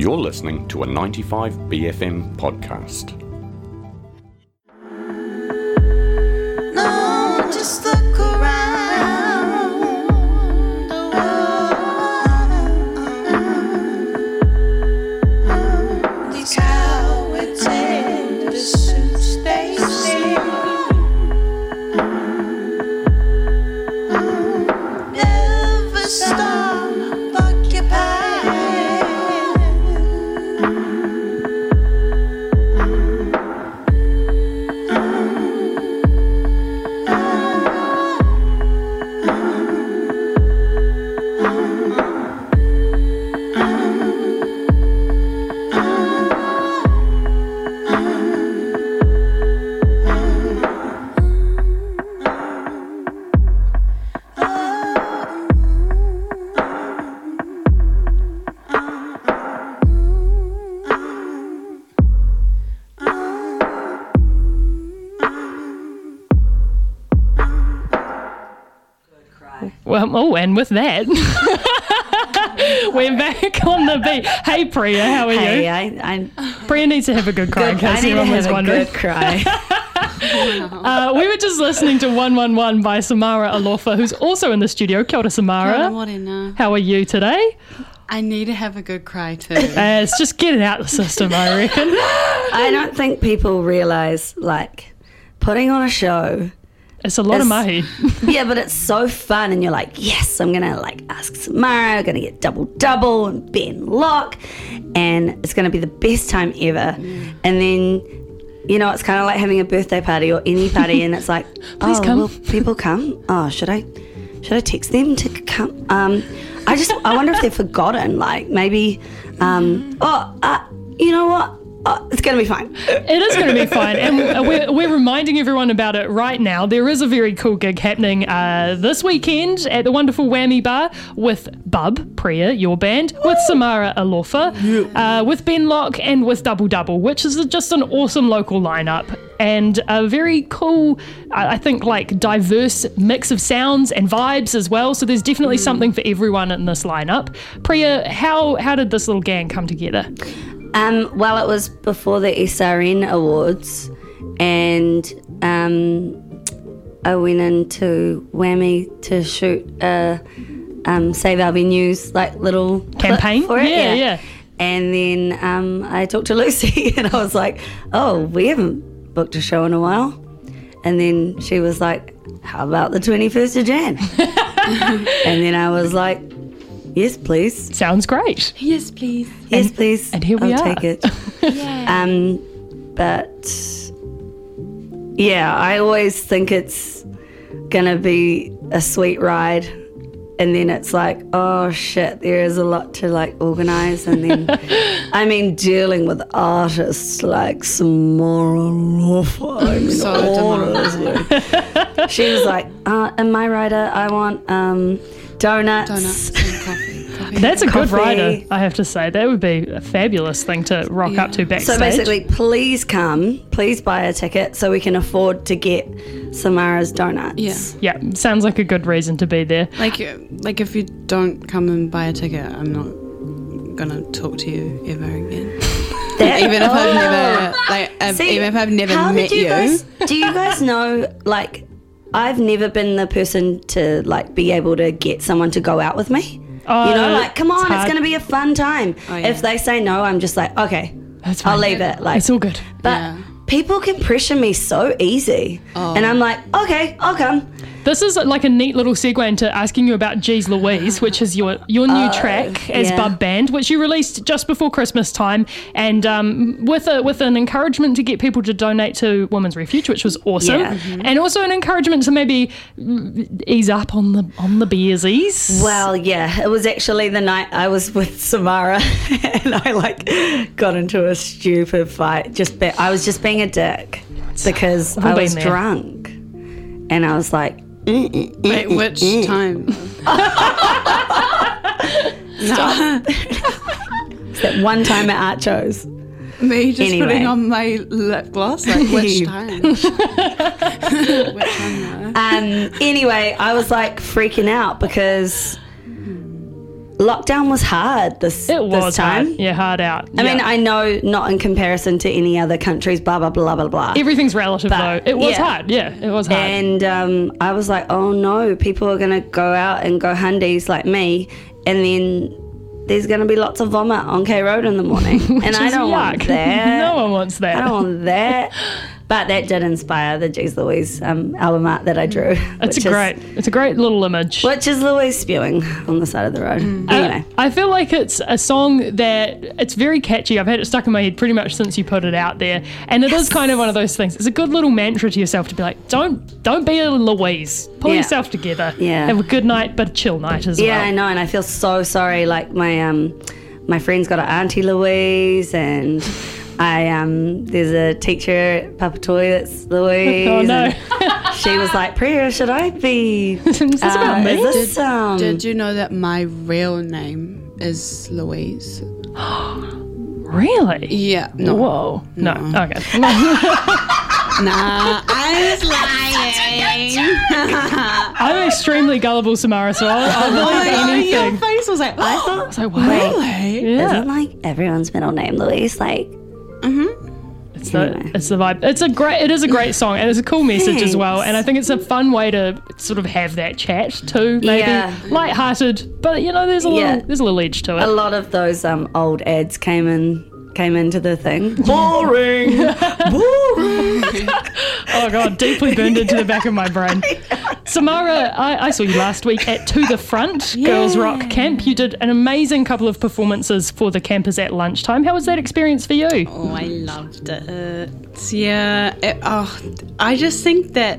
You're listening to a 95BFM podcast. No, just look around the world. These cowards in the suits they see. Never stop occupying. Well, and with that, we're back on the beat. Hey, Priya, how are you? Hey, Priya needs to have a good cry, in case anyone was wondering. Good cry. We were just listening to 111 by Samara Alofa, who's also in the studio. Kia ora, Samara. How are you today? I need to have a good cry too. It's just get it out of the system, I reckon. I don't think people realise, like, putting on a show. It's a lot of mahi. Yeah, but it's so fun, and you're like, yes, I'm gonna ask Samara, I'm gonna get double and Ben Locke, and it's gonna be the best time ever. And then, you know, it's kind of like having a birthday party or any party, and it's like, Please come. Will people come? Oh, should I text them to come? I wonder if they've forgotten, like maybe, you know what? Oh, it's going to be fine. It is going to be fine. And we're reminding everyone about it right now. There is a very cool gig happening this weekend at the wonderful Whammy Bar with Bub, Priya, your band, with Samara Alofa, with Ben Locke, and with Double Double, which is just an awesome local lineup. And a very cool, I think, like diverse mix of sounds and vibes as well. So there's definitely something for everyone in this lineup. Priya, how did this little gang come together? Well, it was before the SRN Awards, and I went into Whammy to shoot a Save Our Venues little campaign clip for it. Yeah. And then I talked to Lucy, and I was like, "Oh, we haven't booked a show in a while." And then she was like, "How about the 21st of Jan?" And then I was like, "Yes, please." Sounds great. Yes, please. Yes, please. And here we I'll are. take it. Yeah. But yeah, I always think it's gonna be a sweet ride, and then it's like, oh shit, there is a lot to organise, and then I mean dealing with artists like Samara Alofa. She was like, in my rider, I want donuts and coffee. That's a good Coffee. rider, I have to say. That would be a fabulous thing to rock up to backstage. So basically, please come, please buy a ticket so we can afford to get Samara's donuts. Yeah. Yeah, sounds like a good reason to be there. Like if you don't come and buy a ticket, I'm not gonna talk to you ever again. Even if I've never how met did you. Do you guys know, I've never been the person to be able to get someone to go out with me. Oh, You know, come on, it's hard. going to be a fun time. Oh, yeah. If they say no, I'm just like, okay, That's fine. I'll leave it. It's all good. But Yeah. people can pressure me so easy. And I'm like, okay, I'll come. This is like a neat little segue into asking you about Geez Louise, which is your new track as yeah. Bub Band, which you released just before Christmas time, and with an encouragement to get people to donate to Women's Refuge, which was awesome, Yeah. and also an encouragement to maybe ease up on the beersies. Well, yeah, it was actually the night I was with Samara and I got into a stupid fight. I was just being a dick because I been was there. drunk, and I was like, Wait, which time? that one time at Archo's. Me just Anyway. putting on my lip gloss? Like, which time? Which time? Anyway, I was freaking out because lockdown was hard this time. Hard. Yeah, hard out. I mean, I know not in comparison to any other countries, blah, blah, blah, blah, blah. Everything's relative, though. It was hard. Yeah, it was hard. And I was like, oh, no, people are going to go out and go hundies like me, and then there's going to be lots of vomit on K Road in the morning. And I don't want that. No one wants that. I don't want that. But that did inspire the Jeez Louise album art that I drew. It's a great little image. Which is Louise spewing on the side of the road. Anyway. I feel like it's a song that it's very catchy. I've had it stuck in my head pretty much since you put it out there. And it is kind of one of those things. It's a good little mantra to yourself to be like, don't be a Louise. Pull yourself together. Yeah. Have a good night, but a chill night as well. Yeah, I know. And I feel so sorry. Like my friend's got an Auntie Louise, and there's a teacher at Papatoetoe that's Louise. Oh no! She was like, "Priya, should I be? Is this about me? Did you know that my real name is Louise? Really? Yeah. No. Whoa. No. Okay. Nah, I was lying. I'm extremely gullible, Samara, so I'll believe anything. Your face was like, I was like, what? Really? Yeah. Isn't like everyone's middle name Louise? Like, It's the vibe. It is a great song, and it's a cool message as well. And I think it's a fun way to sort of have that chat too. Maybe lighthearted, but there's a little edge to it. A lot of those old ads came into the thing. Boring. Oh God, deeply burned into the back of my brain. Samara, I saw you last week at To The Front Girls Rock Camp. You did an amazing couple of performances for the campers at lunchtime. How was that experience for you? Oh, I loved it. Yeah. I just think that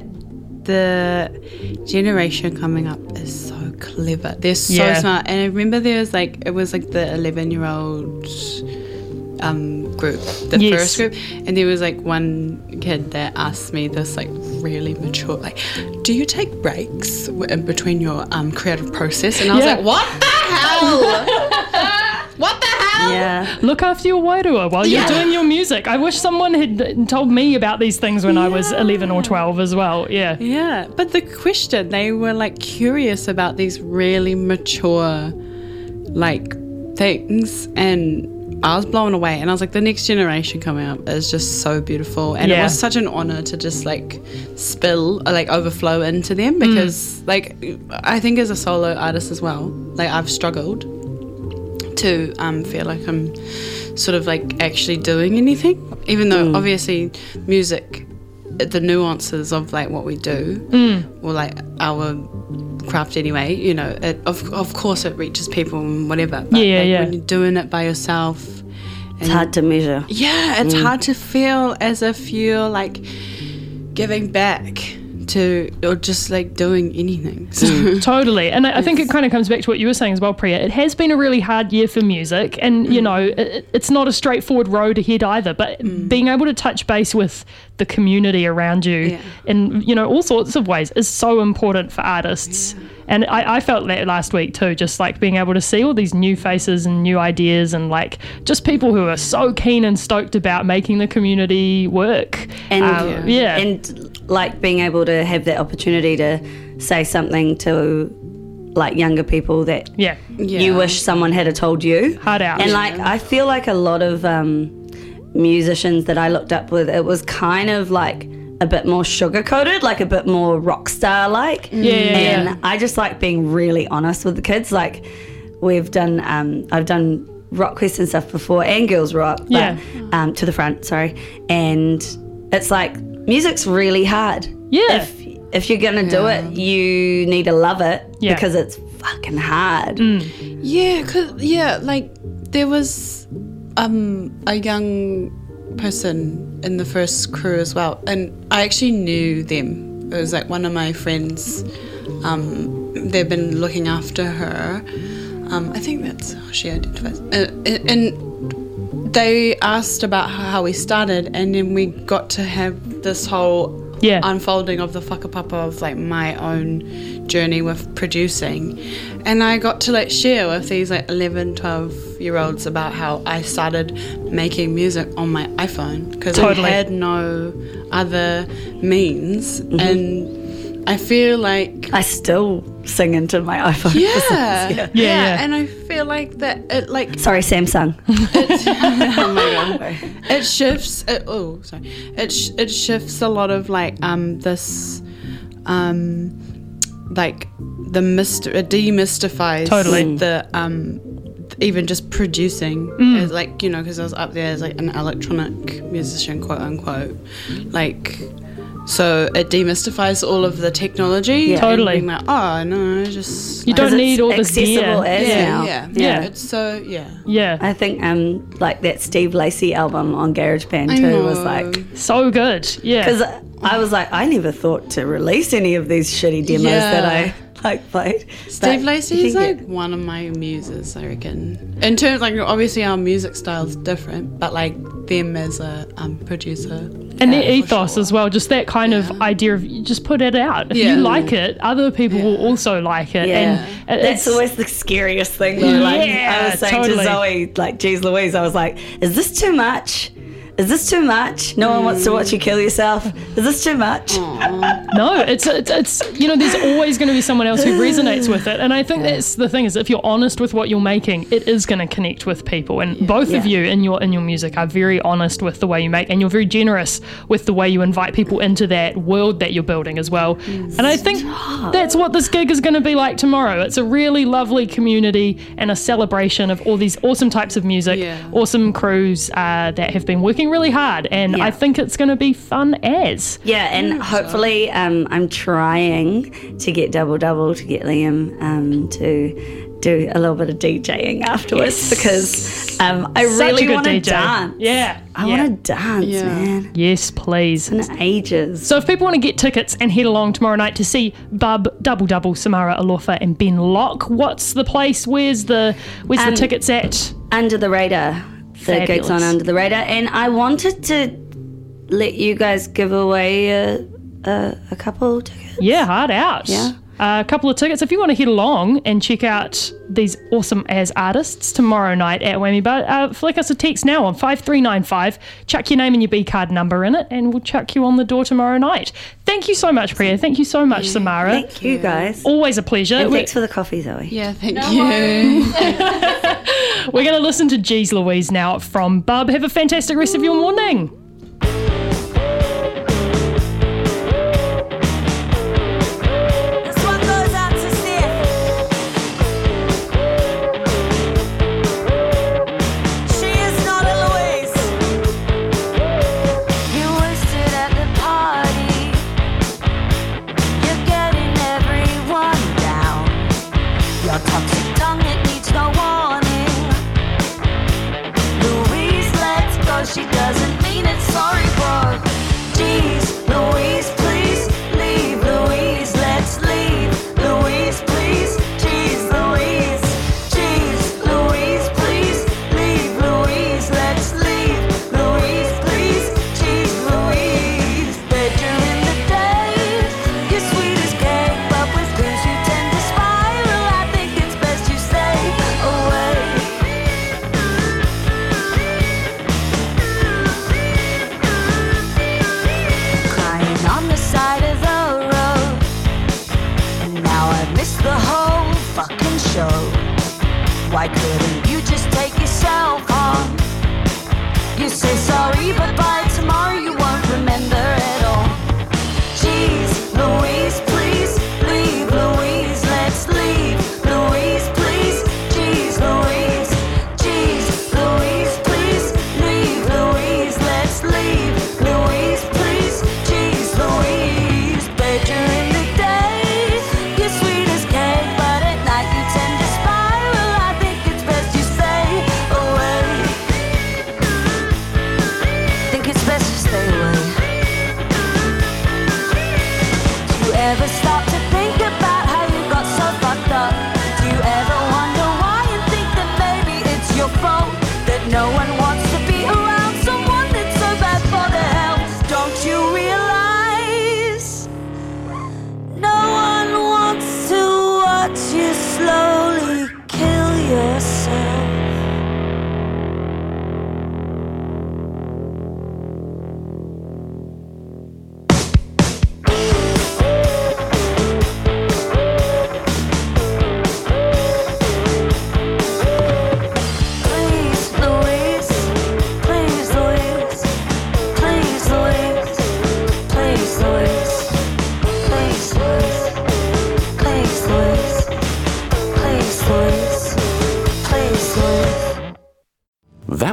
the generation coming up is so clever. They're so smart. And I remember it was like the 11-year-old group, the first group, and there was like one kid that asked me this like really mature, like, do you take breaks in between your creative process? And I was like, what the hell? What the hell? Yeah. Look after your wairua while you're doing your music. I wish someone had told me about these things when I was 11 or 12 as well. Yeah, but the question, they were like curious about these really mature like things, and I was blown away, and I was like, the next generation coming up is just so beautiful, and it was such an honor to just like overflow into them, because like I think as a solo artist as well, like I've struggled to feel like I'm sort of like actually doing anything, even though obviously music, the nuances of like what we do or like our craft anyway, of course it reaches people and whatever, but when you're doing it by yourself, it's hard to measure. It's hard to feel as if you're like giving back to, or just like doing anything. So totally. And I think it kind of comes back to what you were saying as well, Priya. It has been a really hard year for music, and it's not a straightforward road ahead either, but being able to touch base with the community around you in all sorts of ways is so important for artists. And I felt that last week too, just like being able to see all these new faces and new ideas, and like just people who are so keen and stoked about making the community work. And and like being able to have that opportunity to say something to like younger people that you wish someone had told you. Hard out. And like I feel like a lot of musicians that I looked up with, it was kind of like a bit more sugar-coated, like a bit more rock star like. And I just like being really honest with the kids. Like we've done I've done Rock Quest and stuff before, and Girls Rock, but To The Front, sorry. And it's like music's really hard. If you're gonna do it, you need to love it because it's fucking hard. Like there was a young person in the first crew as well, and I actually knew them. It was like one of my friends. They've been looking after her. I think that's how she identifies. And they asked about how we started, and then we got to have this whole unfolding of the whakapapa of like my own journey with producing, and I got to like share with these like 11, 12-year-olds about how I started making music on my iPhone because I had no other means, and I feel like I still sing into my iPhone. yeah. Yeah. And I feel like that it like Sorry, Samsung. oh my god, it shifts. It shifts a lot of like this like the it demystifies Totally. the even just producing as like, you know, because I was up there as like an electronic musician, quote unquote, like. So it demystifies all of the technology. Yeah. Totally. And being like, oh no, just You don't need all this accessible gear. as now. Yeah. It's so Yeah. I think like that Steve Lacy album on GarageBand I too was know. like, So good. Yeah. because I was like, I never thought to release any of these shitty demos that I like played. Steve But Lacy you is can like get- one of my muses, I reckon. In terms, like, obviously our music style is different, but like them as a producer. And their for ethos sure. as well, just that kind of idea of you just put it out. If Yeah. you like it, other people will also like it. Yeah, And that's always the scariest thing though. Like Yeah, I was saying totally. to Zoe, like, geez Louise, I was like, is this too much? Is this too much? No one wants to watch you kill yourself. Is this too much? No, it's you know, there's always going to be someone else who resonates with it, and I think that's the thing, is if you're honest with what you're making, it is going to connect with people. And both of you in your music are very honest with the way you make, and you're very generous with the way you invite people into that world that you're building as well. And I think that's what this gig is going to be like tomorrow. It's a really lovely community and a celebration of all these awesome types of music, awesome crews that have been working really hard, and I think it's going to be fun as. Yeah, and hopefully I'm trying to get Double to get Liam to do a little bit of DJing afterwards because I Such a really good want to DJ. dance. Yeah. I want to dance, man. Yes, please. In ages. So if people want to get tickets and head along tomorrow night to see Bub, Double, Samara Alofa and Ben Locke, what's the place? Where's the tickets at? Under the Radar. The gig's on Fabulous. Under the Radar. And I wanted to let you guys give away a couple tickets. Yeah, hard out. Yeah. A couple of tickets. If you want to head along and check out these awesome as artists tomorrow night at Whammy Bar, flick us a text now on 5395. Chuck your name and your B card number in it, and we'll chuck you on the door tomorrow night. Thank you so much, Priya. Thank you so much, Samara. Thank you, guys. Always a pleasure. And thanks for the coffee, Zoe. Yeah, thank you. We're going to listen to Geez Louise now from Bub. Have a fantastic rest of your morning. This one goes out to Steph. She is not a Louise. You wasted at the party. You're getting everyone down. Your toxic tongue, it needs no warning. Louise lets go, she doesn't mean it's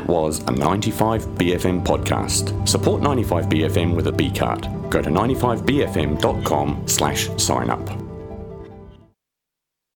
That was a 95BFM podcast. Support 95BFM with a B card. Go to 95bfm.com/sign up.